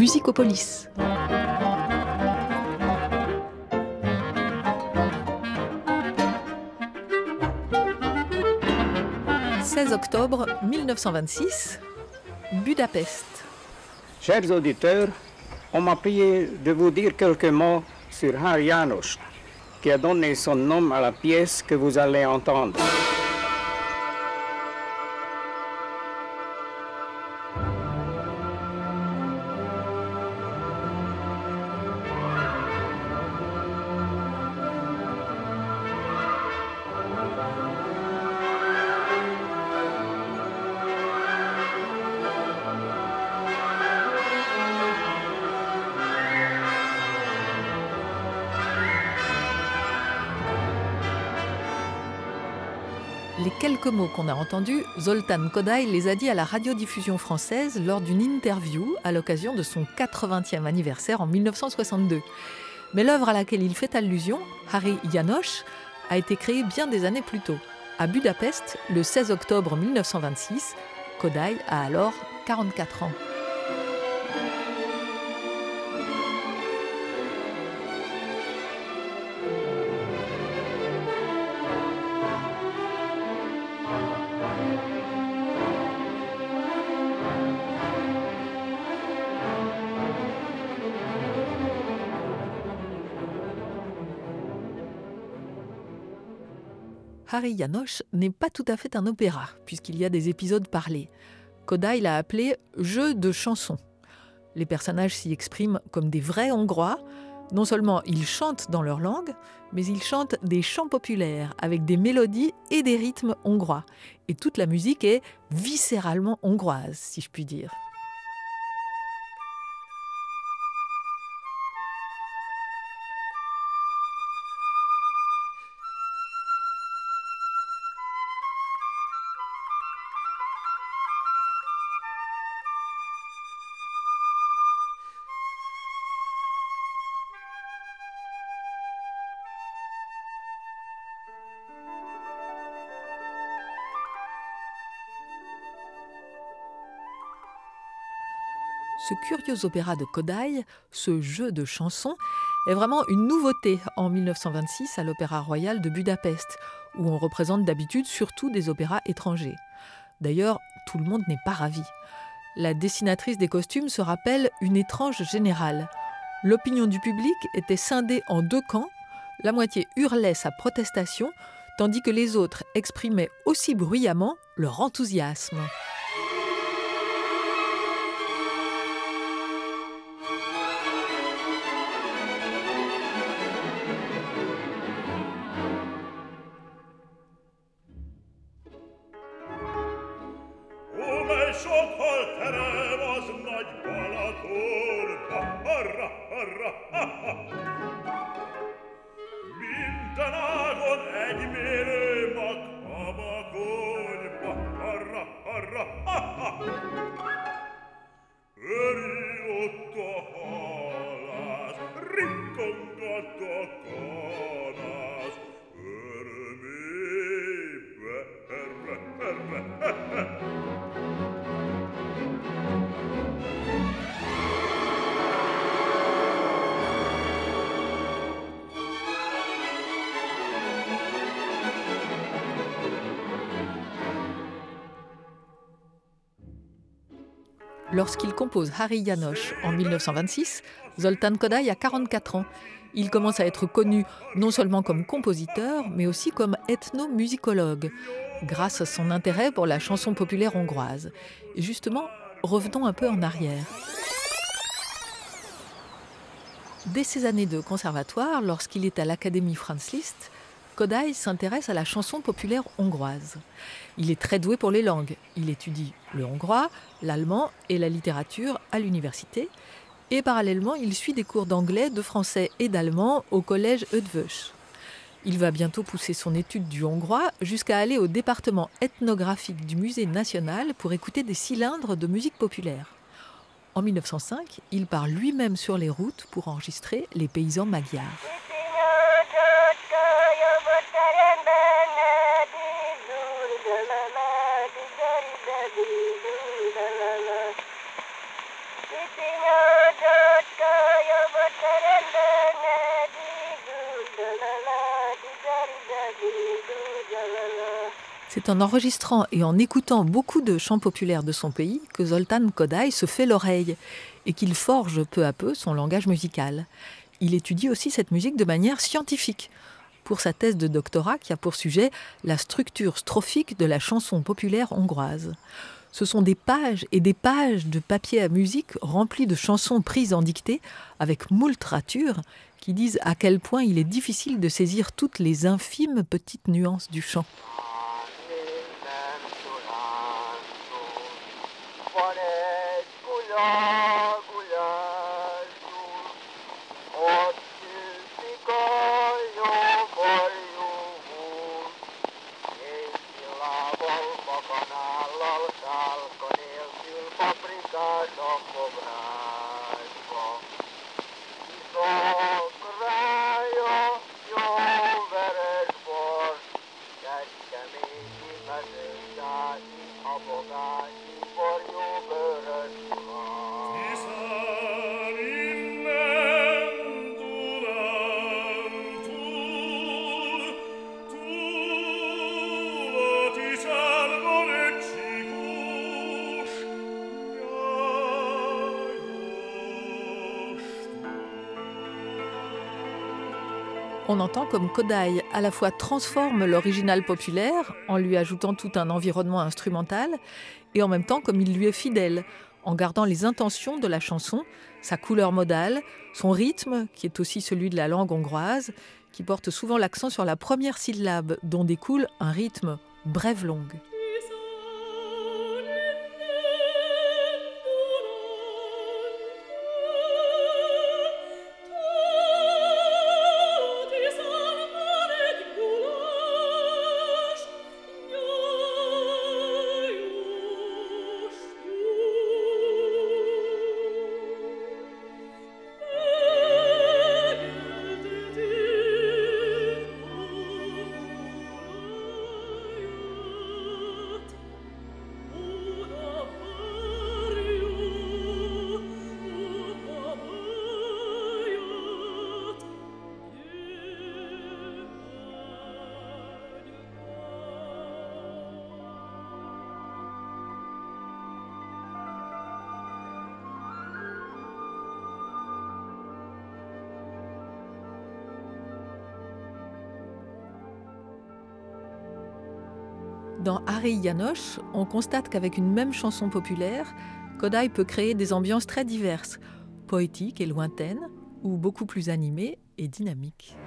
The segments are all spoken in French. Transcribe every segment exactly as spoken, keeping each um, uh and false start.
Musicopolis. seize octobre mille neuf cent vingt-six, Budapest. Chers auditeurs, on m'a prié de vous dire quelques mots sur Hari János, qui a donné son nom à la pièce que vous allez entendre. Les quelques mots qu'on a entendus, Zoltán Kodály les a dit à la radiodiffusion française lors d'une interview à l'occasion de son quatre-vingtième anniversaire en mille neuf cent soixante-deux. Mais l'œuvre à laquelle il fait allusion, Hari János, a été créée bien des années plus tôt. À Budapest, le seize octobre mille neuf cent vingt-six, Kodály a alors quarante-quatre ans. Hari János n'est pas tout à fait un opéra, puisqu'il y a des épisodes parlés. Kodály l'a appelé « jeu de chansons ». Les personnages s'y expriment comme des vrais Hongrois. Non seulement ils chantent dans leur langue, mais ils chantent des chants populaires avec des mélodies et des rythmes hongrois. Et toute la musique est viscéralement hongroise, si je puis dire. Ce curieux opéra de Kodály, ce jeu de chansons, est vraiment une nouveauté en mille neuf cent vingt-six à l'Opéra Royal de Budapest, où on représente d'habitude surtout des opéras étrangers. D'ailleurs, tout le monde n'est pas ravi. La dessinatrice des costumes se rappelle une étrange générale. L'opinion du public était scindée en deux camps, la moitié hurlait sa protestation, tandis que les autres exprimaient aussi bruyamment leur enthousiasme. Lorsqu'il compose Hari János en mille neuf cent vingt-six, Zoltán Kodály a quarante-quatre ans. Il commence à être connu non seulement comme compositeur, mais aussi comme ethnomusicologue, grâce à son intérêt pour la chanson populaire hongroise. Et justement, revenons un peu en arrière. Dès ses années de conservatoire, lorsqu'il est à l'Académie Franz Liszt, Kodály s'intéresse à la chanson populaire hongroise. Il est très doué pour les langues. Il étudie le hongrois, l'allemand et la littérature à l'université. Et parallèlement, il suit des cours d'anglais, de français et d'allemand au collège Eötvös. Il va bientôt pousser son étude du hongrois jusqu'à aller au département ethnographique du Musée national pour écouter des cylindres de musique populaire. En mille neuf cent cinq, il part lui-même sur les routes pour enregistrer les paysans magyars. C'est en enregistrant et en écoutant beaucoup de chants populaires de son pays que Zoltán Kodály se fait l'oreille et qu'il forge peu à peu son langage musical. Il étudie aussi cette musique de manière scientifique pour sa thèse de doctorat qui a pour sujet la structure strophique de la chanson populaire hongroise. Ce sont des pages et des pages de papier à musique remplies de chansons prises en dictée avec moult ratures qui disent à quel point il est difficile de saisir toutes les infimes petites nuances du chant. On entend comme Kodály à la fois transforme l'original populaire en lui ajoutant tout un environnement instrumental et en même temps comme il lui est fidèle en gardant les intentions de la chanson, sa couleur modale, son rythme qui est aussi celui de la langue hongroise, qui porte souvent l'accent sur la première syllabe dont découle un rythme brève-longue. Dans Háry János, on constate qu'avec une même chanson populaire, Kodály peut créer des ambiances très diverses, poétiques et lointaines, ou beaucoup plus animées et dynamiques.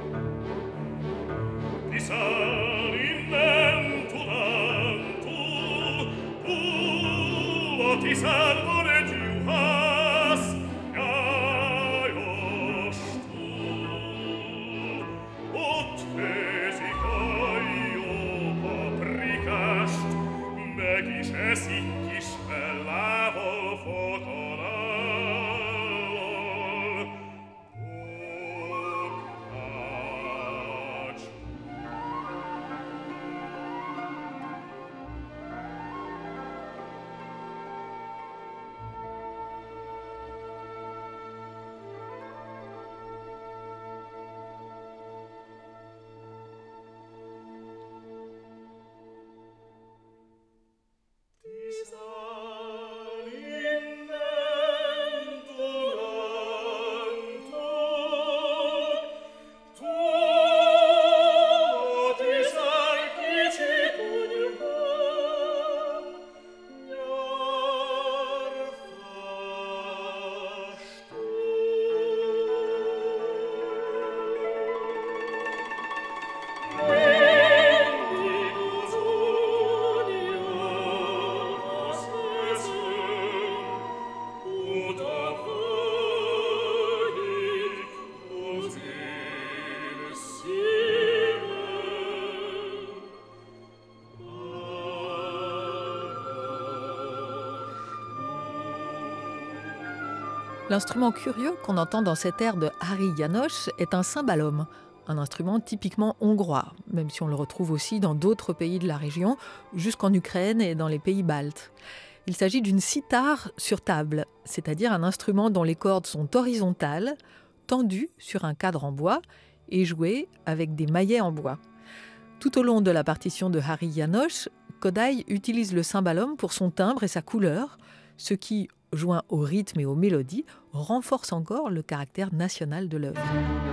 L'instrument curieux qu'on entend dans cet air de Háry János est un cymbalum, un instrument typiquement hongrois, même si on le retrouve aussi dans d'autres pays de la région, jusqu'en Ukraine et dans les pays baltes. Il s'agit d'une cithare sur table, c'est-à-dire un instrument dont les cordes sont horizontales, tendues sur un cadre en bois et jouées avec des maillets en bois. Tout au long de la partition de Hari János, Kodály utilise le cymbalum pour son timbre et sa couleur, ce qui, joint au rythme et aux mélodies, renforce encore le caractère national de l'œuvre.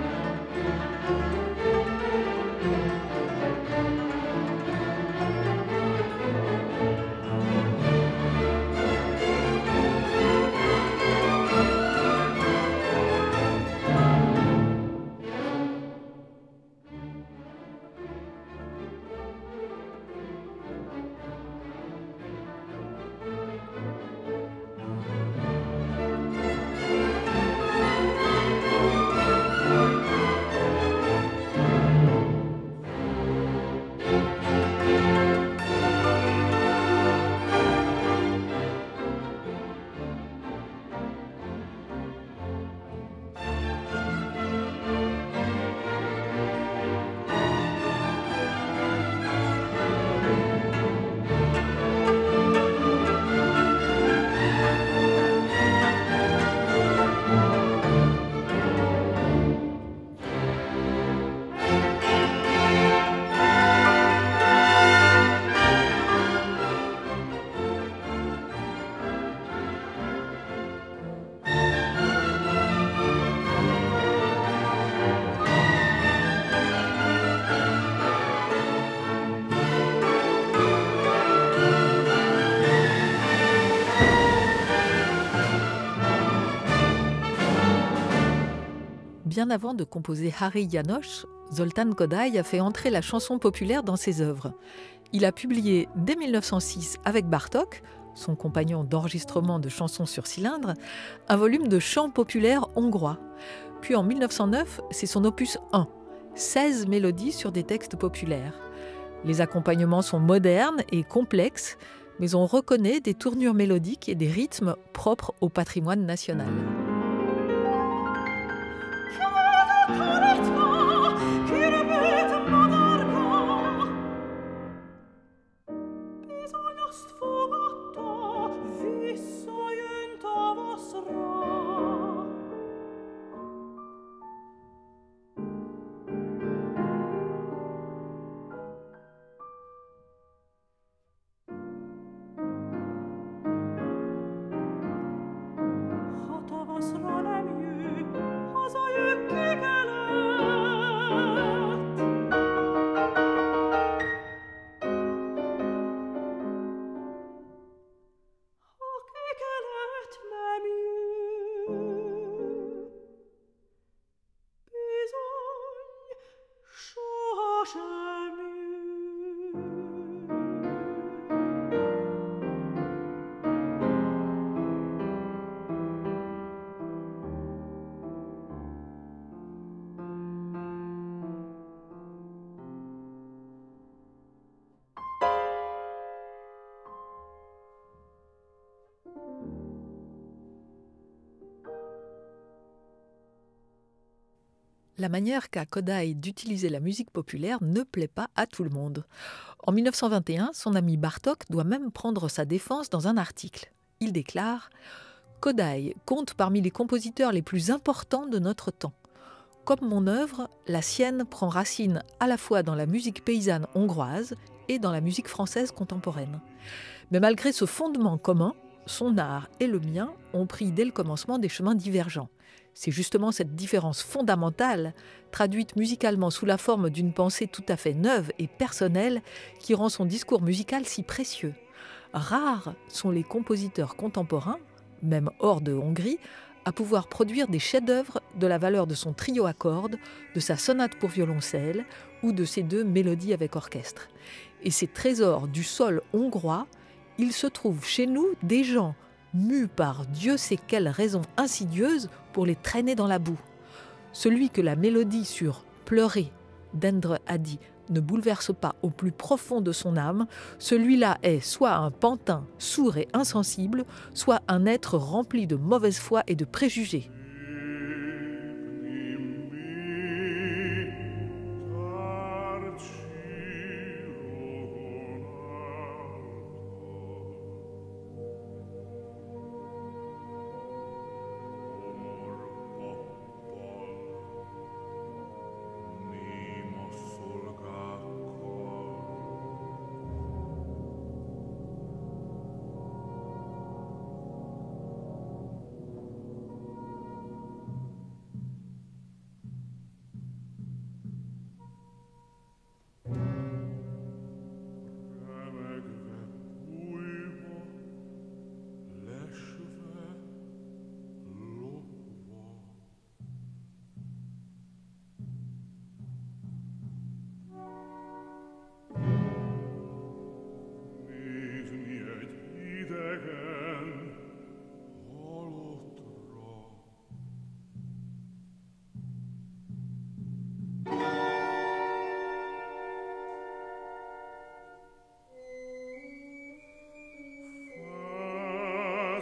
Bien avant de composer Hari János, Zoltán Kodály a fait entrer la chanson populaire dans ses œuvres. Il a publié dès mille neuf cent six avec Bartók, son compagnon d'enregistrement de chansons sur cylindre, un volume de chants populaires hongrois. Puis en mille neuf cent neuf, c'est son opus un, seize mélodies sur des textes populaires. Les accompagnements sont modernes et complexes, mais on reconnaît des tournures mélodiques et des rythmes propres au patrimoine national. La manière qu'a Kodály d'utiliser la musique populaire ne plaît pas à tout le monde. En mille neuf cent vingt et un, son ami Bartók doit même prendre sa défense dans un article. Il déclare « Kodály compte parmi les compositeurs les plus importants de notre temps. Comme mon œuvre, la sienne prend racine à la fois dans la musique paysanne hongroise et dans la musique française contemporaine. Mais malgré ce fondement commun, son art et le mien ont pris dès le commencement des chemins divergents. C'est justement cette différence fondamentale, traduite musicalement sous la forme d'une pensée tout à fait neuve et personnelle, qui rend son discours musical si précieux. Rares sont les compositeurs contemporains, même hors de Hongrie, à pouvoir produire des chefs-d'œuvre de la valeur de son trio à cordes, de sa sonate pour violoncelle ou de ses deux mélodies avec orchestre. Et ces trésors du sol hongrois, il se trouve chez nous des gens mus par Dieu sait quelle raison insidieuse pour les traîner dans la boue. Celui que la mélodie sur « Pleurer » d'Endre Ady ne bouleverse pas au plus profond de son âme, celui-là est soit un pantin sourd et insensible, soit un être rempli de mauvaise foi et de préjugés.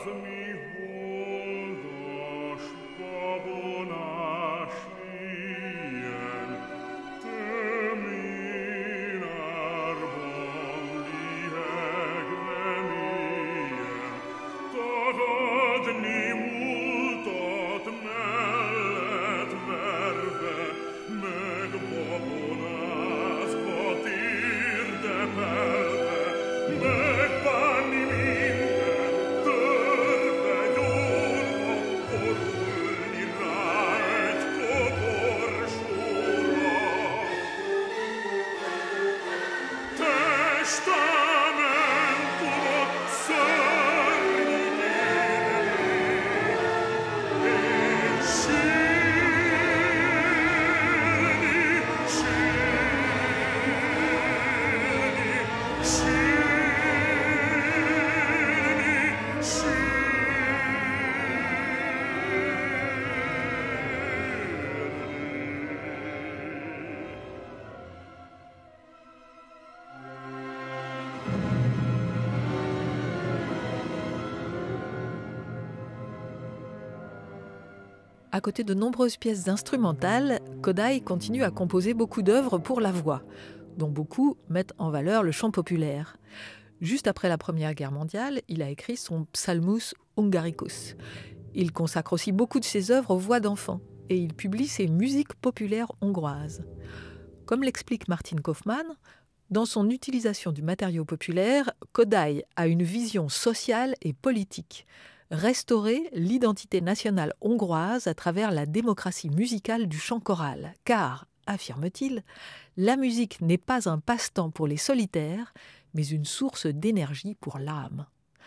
À côté de nombreuses pièces instrumentales, Kodály continue à composer beaucoup d'œuvres pour la voix, dont beaucoup mettent en valeur le chant populaire. Juste après la Première Guerre mondiale, il a écrit son Psalmus Hungaricus. Il consacre aussi beaucoup de ses œuvres aux voix d'enfants et il publie ses musiques populaires hongroises. Comme l'explique Martin Kaufmann, dans son utilisation du matériau populaire, Kodály a une vision sociale et politique. Restaurer l'identité nationale hongroise à travers la démocratie musicale du chant choral. Car, affirme-t-il, la musique n'est pas un passe-temps pour les solitaires, mais une source d'énergie pour l'âme.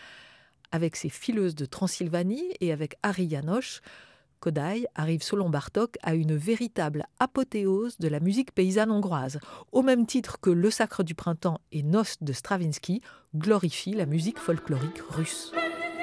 Avec ses fileuses de Transylvanie et avec Harry János, Kodály arrive selon Bartók à une véritable apothéose de la musique paysanne hongroise, au même titre que Le Sacre du Printemps et Noces de Stravinsky glorifient la musique folklorique russe.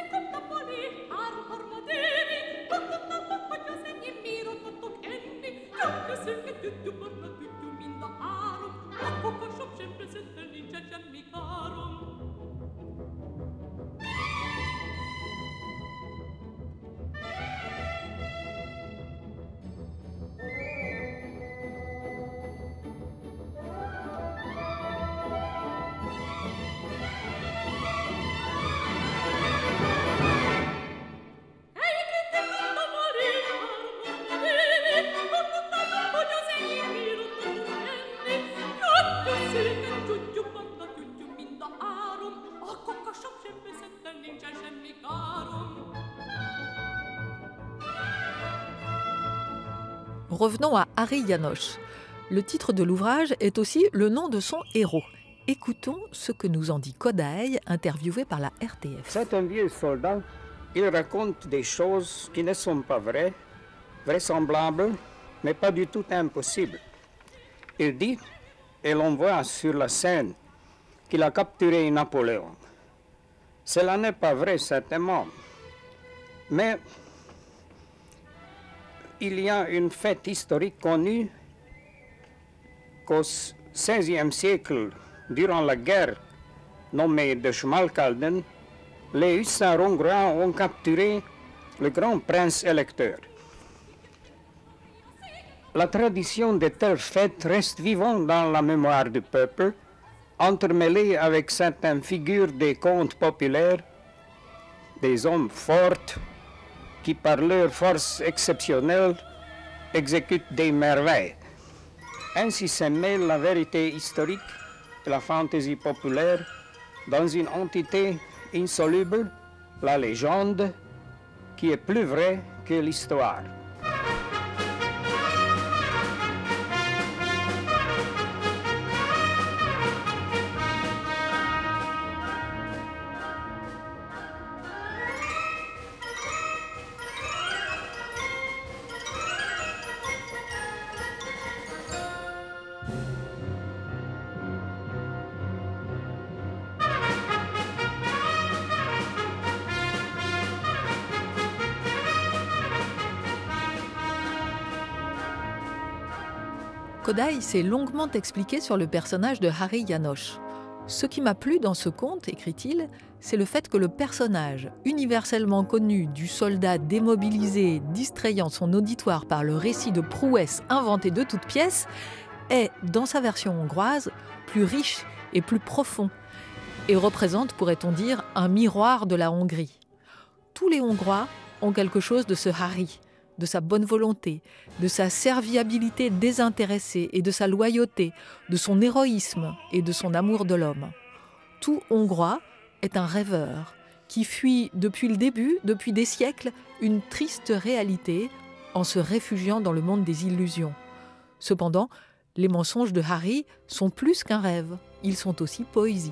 Revenons à Harry János. Le titre de l'ouvrage est aussi le nom de son héros. Écoutons ce que nous en dit Kodály, interviewé par la R T F. C'est un vieux soldat. Il raconte des choses qui ne sont pas vraies, vraisemblables, mais pas du tout impossibles. Il dit, et l'on voit sur la scène, qu'il a capturé Napoléon. Cela n'est pas vrai, certainement. Mais il y a une fête historique connue qu'au seizième siècle, durant la guerre nommée de Schmalkalden, les hussards hongrois ont capturé le grand prince électeur. La tradition de telles fêtes reste vivante dans la mémoire du peuple, entremêlée avec certaines figures des contes populaires, des hommes forts qui, par leur force exceptionnelle, exécutent des merveilles. Ainsi se mêle la vérité historique et la fantaisie populaire dans une entité insoluble, la légende, qui est plus vraie que l'histoire. Kodály s'est longuement expliqué sur le personnage de Harry János. Ce qui m'a plu dans ce conte, écrit-il, c'est le fait que le personnage, universellement connu du soldat démobilisé distrayant son auditoire par le récit de prouesses inventées de toutes pièces, est, dans sa version hongroise, plus riche et plus profond, et représente, pourrait-on dire, un miroir de la Hongrie. Tous les Hongrois ont quelque chose de ce Harry, de sa bonne volonté, de sa serviabilité désintéressée et de sa loyauté, de son héroïsme et de son amour de l'homme. Tout Hongrois est un rêveur qui fuit depuis le début, depuis des siècles, une triste réalité en se réfugiant dans le monde des illusions. Cependant, les mensonges de Harry sont plus qu'un rêve, ils sont aussi poésie.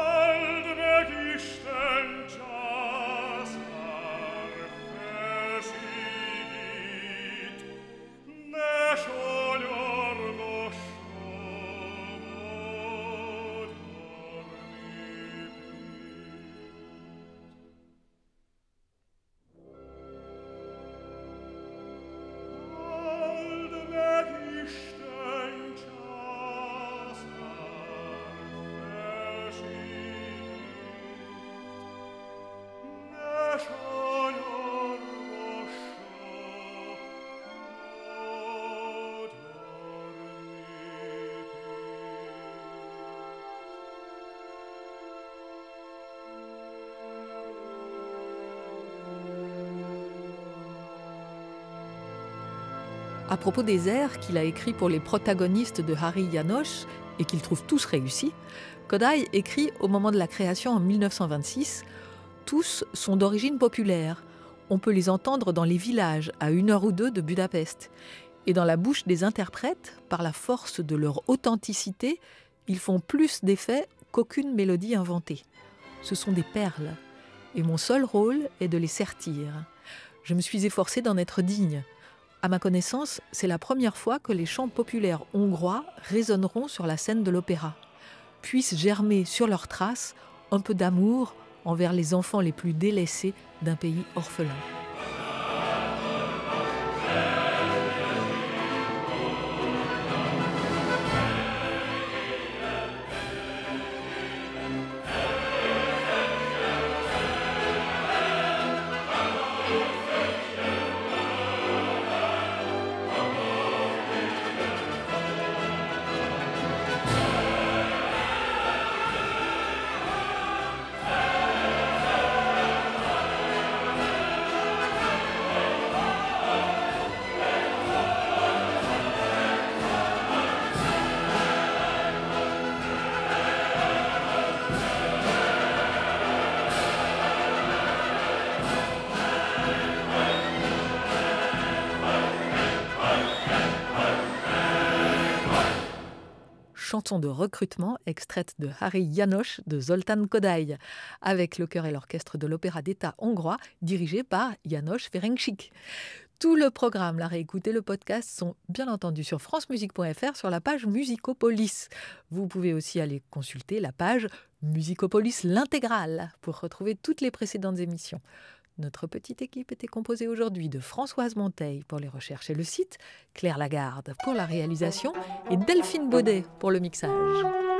À propos des airs qu'il a écrits pour les protagonistes de Harry János et qu'il trouve tous réussis, Kodály écrit au moment de la création en mille neuf cent vingt-six « Tous sont d'origine populaire. On peut les entendre dans les villages à une heure ou deux de Budapest. Et dans la bouche des interprètes, par la force de leur authenticité, ils font plus d'effet qu'aucune mélodie inventée. Ce sont des perles. Et mon seul rôle est de les sertir. Je me suis efforcé d'en être digne. À ma connaissance, c'est la première fois que les chants populaires hongrois résonneront sur la scène de l'opéra. Puisse germer sur leurs traces un peu d'amour envers les enfants les plus délaissés d'un pays orphelin. Chanson de recrutement extraite de Harry János de Zoltán Kodály, avec le chœur et l'orchestre de l'Opéra d'État hongrois, dirigé par János Ferencsik. Tout le programme, la réécoute et le podcast sont bien entendu sur francemusique point f r sur la page Musicopolis. Vous pouvez aussi aller consulter la page Musicopolis l'intégrale pour retrouver toutes les précédentes émissions. Notre petite équipe était composée aujourd'hui de Françoise Monteil pour les recherches et le site, Claire Lagarde pour la réalisation et Delphine Baudet pour le mixage.